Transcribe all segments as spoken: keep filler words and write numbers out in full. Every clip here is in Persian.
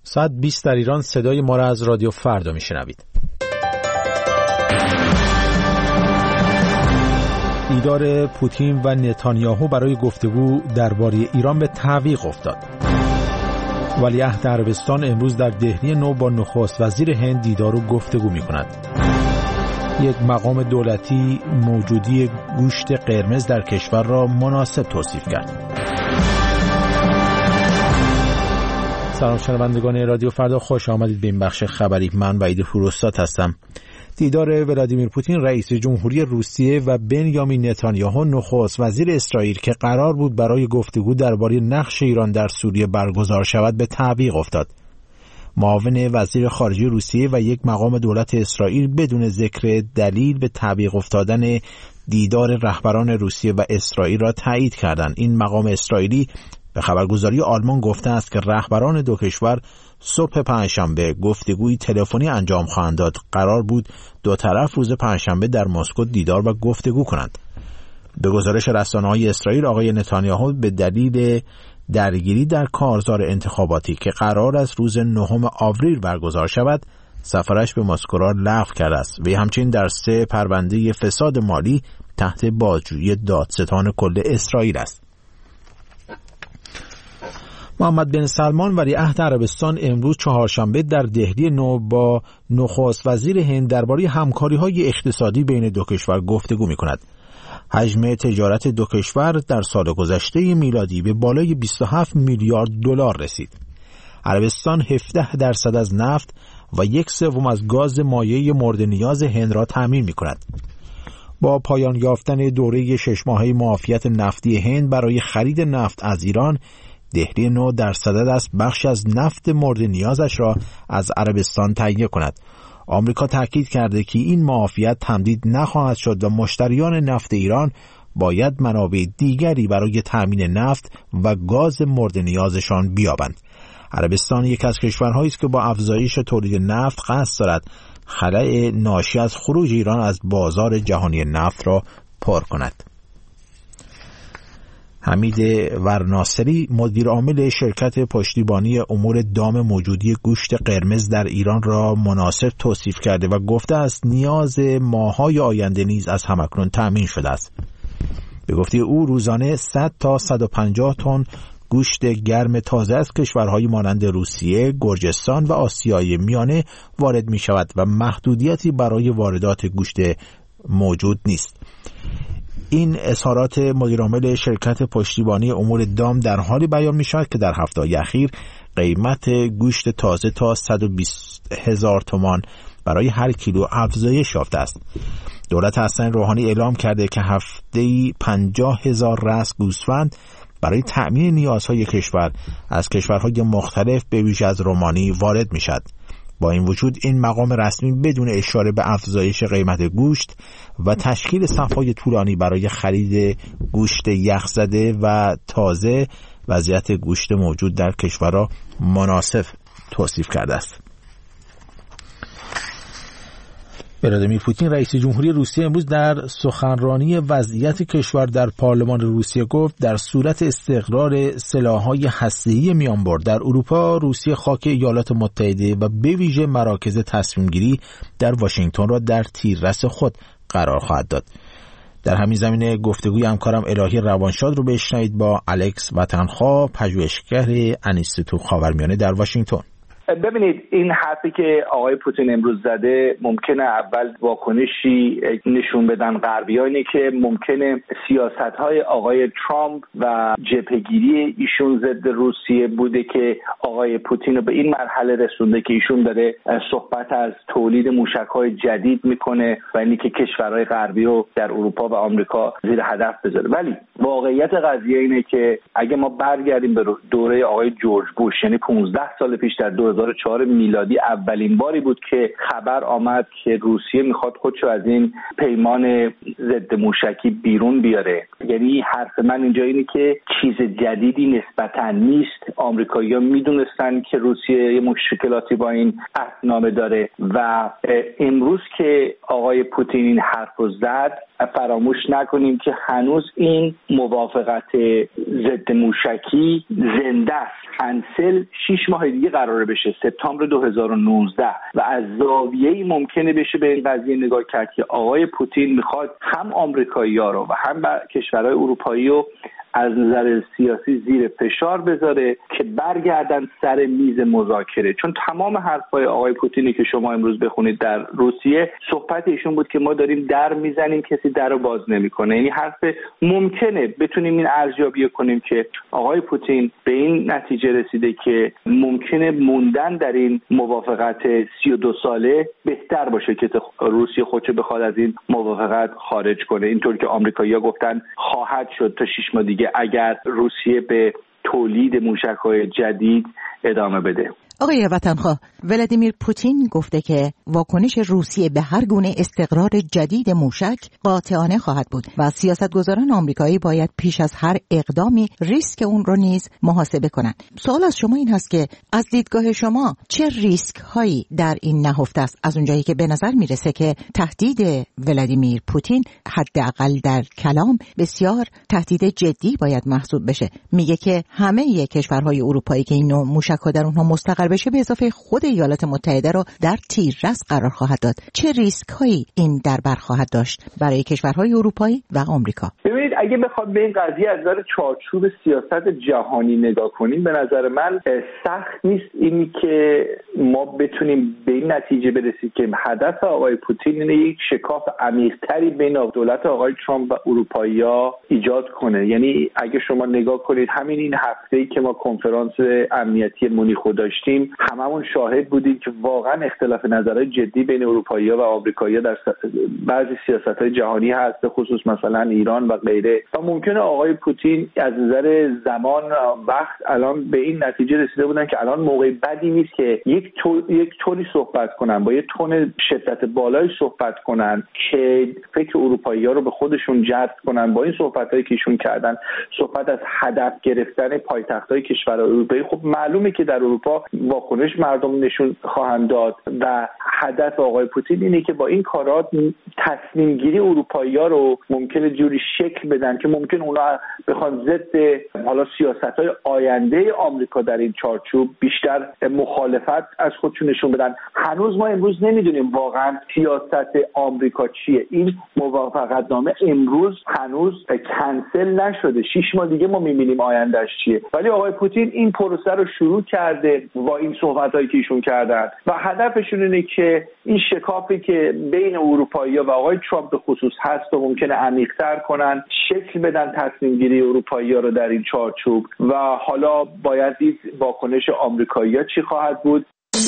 ساعت بیست در ایران صدای ما را از رادیو فردا میشنوید. دیدار پوتین و نتانیاهو برای گفتگو درباره ایران به تعویق افتاد. ولیعهد عربستان امروز در دهلی نو با نخست وزیر هند دیدار و گفتگو می کند. یک مقام دولتی موجودی گوشت قرمز در کشور را مناسب توصیف کرد. سلام شنوندگان رادیو فردا، خوش آمدید به این بخش خبری. من وحید فروستاد هستم. دیدار ولادیمیر پوتین رئیس جمهوری روسیه و بنیامین نتانیاهو نخست وزیر اسرائیل که قرار بود برای گفتگو درباره نقش ایران در سوریه برگزار شود به تعویق افتاد. معاون وزیر خارجه روسیه و یک مقام دولت اسرائیل بدون ذکر دلیل به تعویق افتادن دیدار رهبران روسیه و اسرائیل را تایید کردند. این مقام اسرائیلی به خبرگزاری آلمان گفته است که رهبران دو کشور صبح پنجشنبه گفتگوی تلفنی انجام خواهند داد. قرار بود دو طرف روز پنجشنبه در مسکو دیدار و گفتگو کنند. به گزارش رسانه‌های اسرائیل، آقای نتانیاهو به دلیل درگیری در کارزار انتخاباتی که قرار است روز نهم آوریل برگزار شود، سفرش به مسکو را لغو کرده است. وی همچنین در سه پرونده فساد مالی تحت بازجویی دادستان کل اسرائیل است. محمد بن سلمان ولیعهد عربستان امروز چهارشنبه در دهلی نو با نخست وزیر هند درباره همکاری‌های اقتصادی بین دو کشور گفتگو می‌کند. حجم تجارت دو کشور در سال گذشته میلادی به بالای بیست و هفت میلیارد دلار رسید. عربستان هفده درصد از نفت و یک سوم از گاز مایع مورد نیاز هند را تامین می‌کند. با پایان یافتن دوره شش ماهه معافیت نفتی هند برای خرید نفت از ایران، دهلی نو در صدد است بخش از نفت مورد نیازش را از عربستان تهیه کند. آمریکا تاکید کرده که این معافیت تمدید نخواهد شد و مشتریان نفت ایران باید منابع دیگری برای تامین نفت و گاز مورد نیازشان بیابند. عربستان یک از کشورهایی است که با افزایش تولید نفت قصد دارد خلأ ناشی از خروج ایران از بازار جهانی نفت را پر کند. حمید ورناصری مدیر عامل شرکت پشتیبانی امور دام موجودی گوشت قرمز در ایران را مناسب توصیف کرده و گفته است نیاز ماه‌های آینده نیز از همکنون تأمین شده است. به گفته او روزانه صد تا صد و پنجاه تن گوشت گرم تازه از کشورهای مانند روسیه، گرجستان و آسیای میانه وارد می شود و محدودیتی برای واردات گوشت موجود نیست. این اظهارات مدیرعامل شرکت پشتیبانی امور دام در حالی بیان می شود که در هفته‌های اخیر قیمت گوشت تازه تا صد و بیست هزار تومان برای هر کیلو افزایش یافته است. دولت حسن روحانی اعلام کرده که هفته‌ای پنجاه هزار رأس گوسفند برای تأمین نیازهای کشور از کشورهای مختلف به ویژه از رومانی وارد می شود. با این وجود این مقام رسمی بدون اشاره به افزایش قیمت گوشت و تشکیل صف‌های طولانی برای خرید گوشت یخزده و تازه وضعیت گوشت موجود در کشور را مناسب توصیف کرده است. ولادیمیر پوتین رئیس جمهوری روسیه امروز در سخنرانی وضعیت کشور در پارلمان روسیه گفت در صورت استقرار سلاح‌های هسته‌ای میانبر در اروپا، روسیه خاک ایالات متحده و به ویژه مراکز تصمیم‌گیری در واشنگتن را در تیررس خود قرار خواهد داد. در همین زمینه گفتگوی همکارم الهی روانشاد رو بشنوید با الکس وطنخواه، پژوهشگر انیستیتو خاورمیانه در واشنگتن. ببینید، این حرفی که آقای پوتین امروز زده ممکنه اول واکنشی نشون بدن غربی‌ها اینه که ممکنه سیاست‌های آقای ترامپ و جبهه‌گیری ایشون ضد روسیه بوده که آقای پوتین رو به این مرحله رسونده که ایشون داره صحبت از تولید موشک‌های جدید میکنه و اینی که کشورهای غربی رو در اروپا و آمریکا زیر هدف بذاره. ولی واقعیت قضیه اینه که اگه ما برگردیم به دوره آقای جورج بوش، یعنی پانزده سال پیش در دو هزار و چهار میلادی، اولین باری بود که خبر آمد که روسیه میخواد خودشو از این پیمان ضد موشکی بیرون بیاره. یعنی حرف من اینجا اینه که چیز جدیدی نسبتا نیست. آمریکایی‌ها میدونستن که روسیه یه مشکلاتی با این عهدنامه داره و امروز که آقای پوتین این حرفو زد، فراموش نکنیم که هنوز این موافقت ضد موشکی زنده است. کنسل شش ماه دیگه قراره بشه، سپتامبر دو هزار و نوزده، و از زاویه‌ای ممکنه بشه به این قضیه نگاه کرد که آقای پوتین میخواد هم آمریکایی‌ها رو و هم کشورهای اروپایی رو از نظر سیاسی زیر فشار بذاره که برگردن سر میز مذاکره. چون تمام حرفای آقای پوتینی که شما امروز بخونید در روسیه، صحبت ایشون بود که ما داریم در میزنیم کسی در رو باز نمیکنه. یعنی حرف ممکنه بتونیم این ارزیابی کنیم که آقای پوتین به این نتیجه رسیده که ممکنه موندن در این موافقت سی و دو ساله بهتر باشه که روسیه خودشو بخواد از این موافقت خارج کنه. اینطور که آمریکایی‌ها گفتن خواهد شد تا شش ماه دیگه اگر روسیه به تولید موشک‌های جدید ادامه بده. آقای وطنخواه، ولادیمیر پوتین گفته که واکنش روسیه به هر گونه استقرار جدید موشک قاطعانه خواهد بود و سیاستگزاران آمریکایی باید پیش از هر اقدامی ریسک اون رو نیز محاسبه کنند. سوال از شما این هست که از دیدگاه شما چه ریسک هایی در این نهفته است، از اونجایی که به نظر میرسه که تهدید ولادیمیر پوتین حداقل در کلام بسیار تهدید جدی باید محسوب بشه. میگه که همه کشورهای اروپایی که این نوع موشک‌ها در اونها مستقر بشه به اضافه خود ایالات متحده رو در تیررس قرار خواهد داد. چه ریسک هایی این در بر خواهد داشت برای کشورهای اروپایی و آمریکا؟ ببینید، اگه بخواد به این قضیه از نظر چارچوب سیاست جهانی نگاه کنیم، به نظر من سخت نیست اینی که ما بتونیم به این نتیجه برسیم که هدف آقای پوتین اینه یک شکاف عمیق‌تری بین دولت آقای ترامپ و اروپایی‌ها ایجاد کنه. یعنی اگه شما نگاه کنید همین این هفته‌ای که ما کنفرانس امنیتی مونیخ داشتیم، هممون شاهد بودیم که واقعا اختلاف نظرهای جدی بین اروپایی‌ها و آمریکایی‌ها در بعضی سیاست‌های جهانی هست، به خصوص مثلا ایران و غیره. و ممکنه آقای پوتین از نظر زمان وقت الان به این نتیجه رسیده بودن که الان موقع بدی نیست که یک تو، یک طوری صحبت کنن، با یک تون شدت بالای صحبت کنن که فکر اروپایی‌ها رو به خودشون جذب کنن. با این صحبتایی که ایشون کردن، صحبت از هدف گرفتن پایتخت‌های کشورهای اروپایی، خب معلومه که در اروپا واکنش مردم نشون خواهند داد و هدف آقای پوتین اینه که با این کارات تصمیم گیری اروپایی‌ها رو ممکنه جوری شکل بدن که ممکن اونا بخوان ضد حالا سیاست‌های آینده آمریکا در این چارچوب بیشتر مخالفت از خودشون نشون بدن. هنوز ما امروز نمیدونیم واقعا سیاست آمریکا چیه. این موافقتنامه امروز هنوز کنسل نشده، شش ماه دیگه ما می‌بینیم آیندهش چیه. ولی آقای پوتین این پروسه رو شروع کرده با این صحبتایی که ایشون کردن و هدفشون اینه که این شکافی که بین اروپایی‌ها و آقای ترامپ به خصوص هست و ممکنه عمیق‌تر کنن، شکل بدن تصمیم گیری اروپایی‌ها رو در این چارچوب و حالا باید دید واکنش آمریکایی‌ها چی خواهد بود.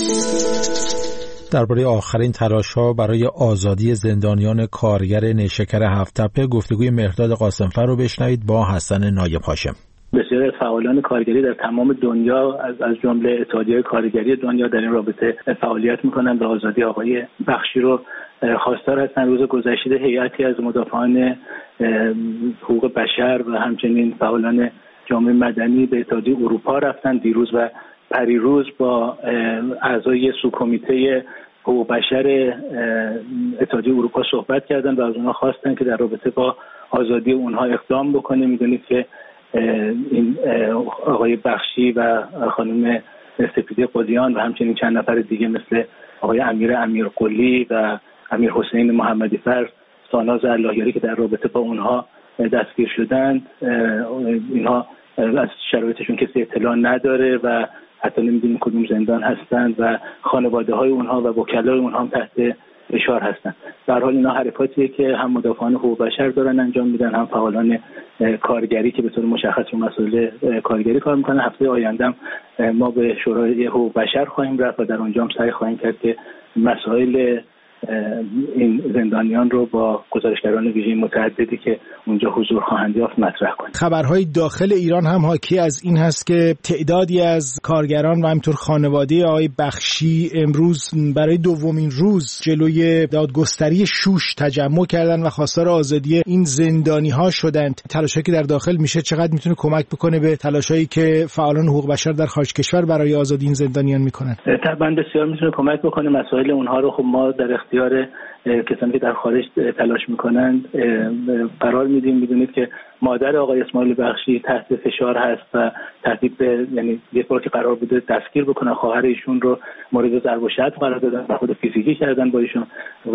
درباره آخرین تلاش‌ها برای آزادی زندانیان کارگر نیشکر هفت‌تپه گفتگوی مهرداد قاسمفر رو بشنوید با حسن نایب هاشم. بسیاری از فعالان کارگری در تمام دنیا از از جمله اتحادیه کارگری دنیا در این رابطه فعالیت میکنن و آزادی آقای بخشی رو خواستار هستن. روز گذشته هیئتی از مدافعان حقوق بشر و همچنین فعالان جامعه مدنی به اتحادیه اروپا رفتن. دیروز و پریروز با اعضای سوکمیته حقوق بشر اتحادیه اروپا صحبت کردن و از اونها خواستن که در رابطه با آزادی اونها اقدام بکنه. میدونید که این آقای بخشی و خانم سپیده قلیان و همچنین چند نفر دیگه مثل آقای امیر امیرقلی و امیر حسین محمدی فرد، ساناز اللهیاری که در رابطه با اونها دستگیر شدند، اینها از شرایطشون کسی اطلاع نداره و حتی نمیدونیم کدوم زندان هستند و خانواده های اونها و وکلای اونها هم تحت فشار هستند. در حال اینا حرکاتیه که هم مدافعان حقوق بشر دارن انجام میدن، هم فعالان کارگری که به طور مشخص رو مسائل کارگری کار میکنن. هفته آینده ما به شورای حقوق بشر خواهیم رفت و در اونجا هم سعی خواهیم کرد که مسائل این زندانیان رو با گزارشگران ویژه متعددی که اونجا حضور خواهند یافت مطرح کنیم. خبرهای داخل ایران هم حاکی از این هست که تعدادی از کارگران و همینطور خانواده آقای بخشی امروز برای دومین روز جلوی دادگستری شوش تجمع کردن و خواستار آزادی این زندانی ها شدند. تلاشی که در داخل میشه چقدر میتونه کمک بکنه به تلاشایی که فعالان حقوق بشر در خارج کشور برای آزادی این زندانیان میکنن؟ طبعا بسیار میتونه کمک بکنه. مسائل اونها رو خب ما در اختیار کسانی که در خارج تلاش میکنند قرار میدیم. میدونید که مادر آقای اسماعیل بخشی تحت فشار هست و تهدید به، یعنی یک بار که قرار بوده دستگیر بکنن خواهر ایشون رو مورد ضرب و شتم قرار دادن و خود فیزیکی کردن با ایشون و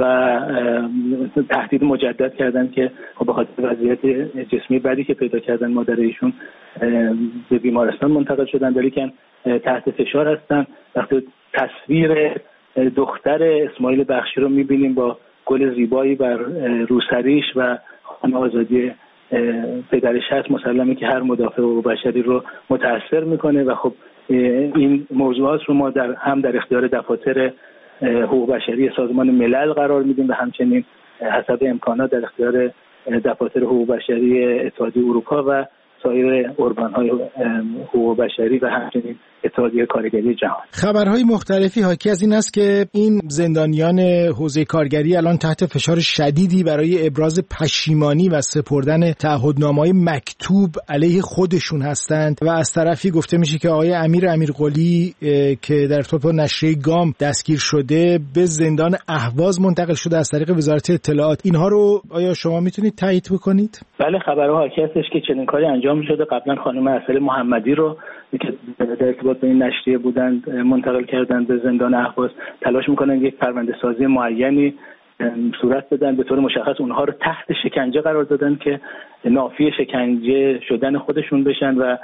تهدید مجدد کردن که خب به خاطر وضعیت جسمی بدی که پیدا کردن مادر ایشون به بیمارستان منتقل شدن، ولی که تحت فشار هستن. وقتی تصویر دختر اسماعیل بخشی رو میبینیم با گل زیبایی بر روسریش و خانه آزادی پدرش هست، مسلمه که هر مدافع حقوق بشری رو متاثر میکنه و خب این موضوعات رو ما در هم در اختیار دفاتر حقوق بشری سازمان ملل قرار میدیم و همچنین حسب امکانات در اختیار دفاتر حقوق بشری اتحادیه اروپا و سایر ارگان‌های حقوق بشری و همچنین اتحادیه کارگری جهان. خبرهای مختلفی حاکی از این است که این زندانیان حوزه کارگری الان تحت فشار شدیدی برای ابراز پشیمانی و سپردن تعهدنامه‌های مکتوب علیه خودشون هستند و از طرفی گفته میشه که آقای امیر امیرقلی که در ارتباط با نشریه گام دستگیر شده به زندان اهواز منتقل شده از طریق وزارت اطلاعات. اینها رو آیا شما میتونید تایید بکنید؟ بله، خبرها حاکی هستش که چنین کاری انجام شده. قبلا خانم اصل محمدی رو که در ارتباط با این نشریه بودند منتقل کردن به زندان اهواز. تلاش میکنن یک پرونده سازی معینی صورت بدن، به طور مشخص اونها رو تحت شکنجه قرار دادن که نافی شکنجه شدن خودشون بشن و,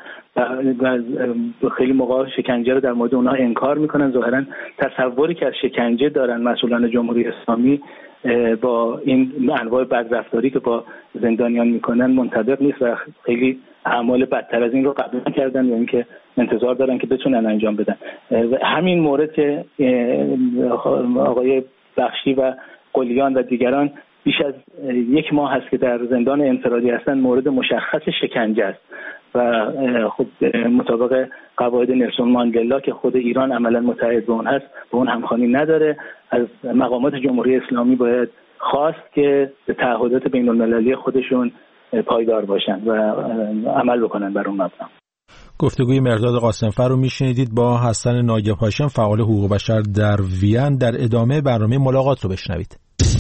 و خیلی موقع شکنجه رو در مورد اونها انکار میکنن. ظاهرا تصوری که از شکنجه دارن مسئولان جمهوری اسلامی با این انواع بدرفتاری که با زندانیان میکنن منطبق نیست و خیلی اعمال بدتر از این رو قبول کردن و اینکه انتظار دارن که بتونن انجام بدن. و همین مورد که آقای بخشی و قلیان و دیگران بیش از یک ماه هست که در زندان انفرادی هستن، مورد مشخص شکنجه است و خب مطابق قواعد نلسون ماندلا که خود ایران عملا متحد به اون هست، به اون همخوانی نداره. از مقامات جمهوری اسلامی باید خواست که به تعهدات بین المللی خودشون پایدار باشن و عمل بکنن بر اون مبنا. گفتگوی مرداد قاسمفر رو میشنیدید با حسن ناگه هاشم، فعال حقوق بشر در وین. در ادامه برنامه ملاقات رو بشنوید.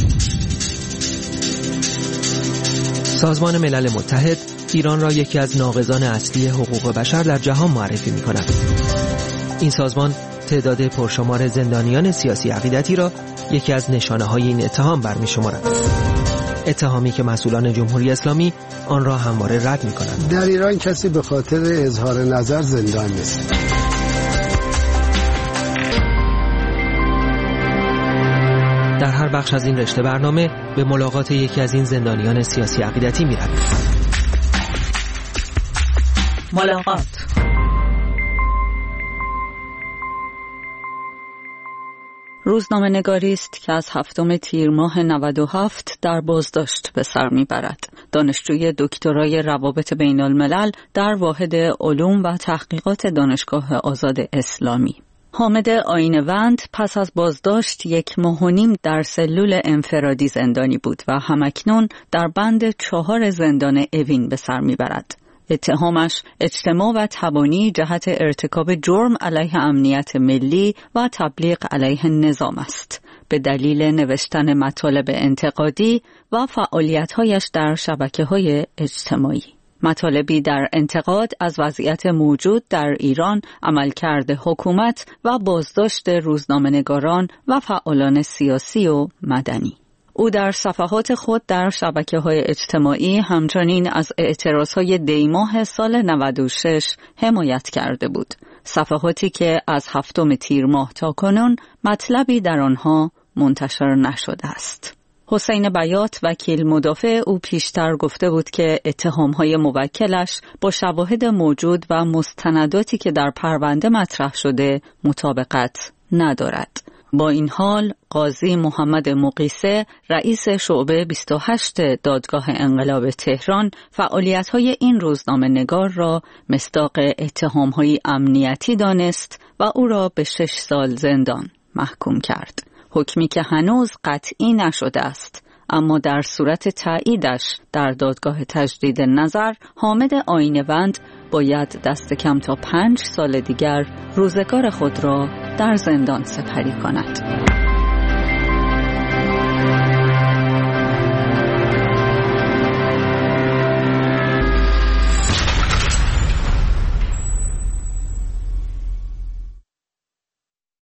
سازمان ملل متحد ایران را یکی از ناقضان اصلی حقوق بشر در جهان معرفی می‌کند. این سازمان تعداد پرشمار زندانیان سیاسی عقیدتی را یکی از نشانه‌های این اتهام برمی‌شمارد. اتهامی که مسئولان جمهوری اسلامی آن را همواره رد می‌کنند. در ایران کسی به خاطر اظهار نظر زندان نیست. در هر بخش از این رشته برنامه به ملاقات یکی از این زندانیان سیاسی عقیدتی می‌رویم. ملاقات. روزنامه‌نگاری است که از هفتم تیر ماه نود و هفت در بازداشت به سر میبرد. دانشجوی دکترای روابط بین الملل در واحد علوم و تحقیقات دانشگاه آزاد اسلامی. حامد آینه‌وند پس از بازداشت یک ماه و نیم در سلول انفرادی زندانی بود و همکنون در بند چهار زندان اوین به سر میبرد. اتهامش اجتماع و تبانی جهت ارتکاب جرم علیه امنیت ملی و تبلیغ علیه نظام است، به دلیل نوشتن مطالب انتقادی و فعالیت‌هایش در شبکه‌های اجتماعی. مطالبی در انتقاد از وضعیت موجود در ایران، عملکرد حکومت و بازداشت روزنامه‌نگاران و فعالان سیاسی و مدنی. او در صفحات خود در شبکه‌های اجتماعی همچنین از اعتراضهای دیماه سال نود و شش حمایت کرده بود. صفحاتی که از هفتم تیر ماه تا کنون مطلبی در آنها منتشر نشده است. حسین بیات، وکیل مدافع او، پیشتر گفته بود که اتهام‌های موکلش با شواهد موجود و مستنداتی که در پرونده مطرح شده مطابقت ندارد. با این حال قاضی محمد مقیسه، رئیس شعبه بیست و هشت دادگاه انقلاب تهران، فعالیت‌های این روزنامه‌نگار را مصداق اتهام‌های امنیتی دانست و او را به شش سال زندان محکوم کرد. حکمی که هنوز قطعی نشده است، اما در صورت تاییدش در دادگاه تجدید نظر، حامد آینه‌وند باید دست کم تا پنج سال دیگر روزگار خود را در زندان سپری کند.